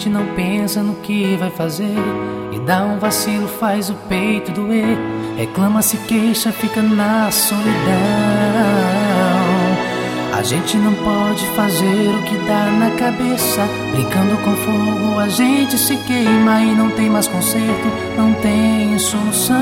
gente não pensa no que vai fazer e dá um vacilo, faz o peito doer. Reclama, se queixa, fica na solidão. A gente não pode fazer o que dá na cabeça. Brincando com fogo a gente se queima e não tem mais conserto, não tem solução.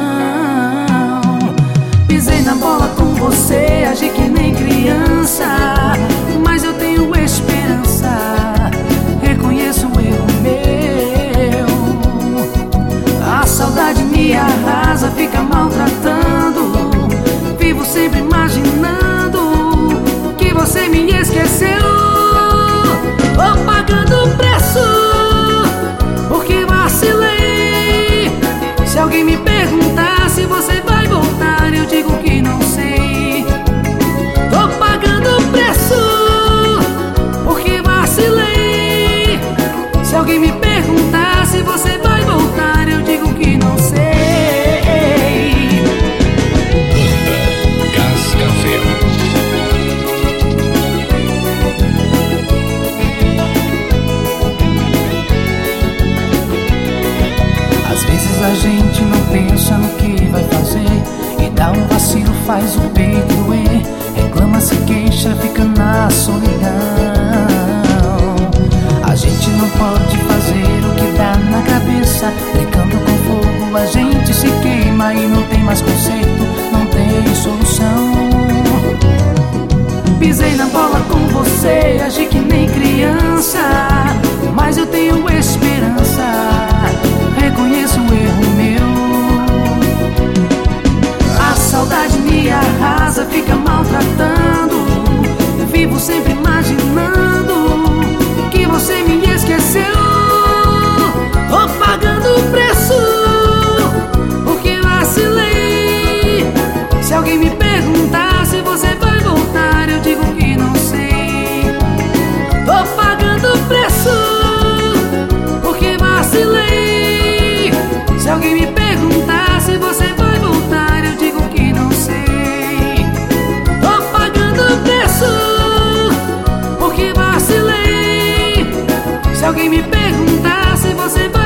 Pisei na bola com você, agi que nem criança, mas eu tenho esperança. Reconheço o erro meu. A saudade me arrasa, fica maltratando. Vivo sempre imaginando que você me esqueceu. Tô pagando o preço porque vacilei. Se alguém me perguntar se você vai voltar, eu digo que não sei. Tô pagando o preço porque vacilei. Se alguém me perguntar se você vai voltar, eu digo que não sei. Cascavel. Às vezes a gente não pensa no que vai fazer e dá um vacilo, faz o peito doer. Reclama, se queixa, fica na solidão. A gente não pode fazer o que dá na cabeça. Brincando com fogo a gente se queima e não tem mais conserto, não tem solução. Pisei na bola com você, agi que nem criança, mas eu tenho esperança. Reconheço o erro meu. A saudade me arrasa, fica maltratando. Vivo sempre imaginando que você me esqueceu. Tô pagando o preço porque vacilei. Se alguém me perguntar se você vai voltar, eu digo que não sei. Tô pagando o preço porque vacilei. Se alguém me perguntar se você vai voltar, eu digo que não sei. Tô pagando o preço porque vacilei. Se alguém me perguntar se você vai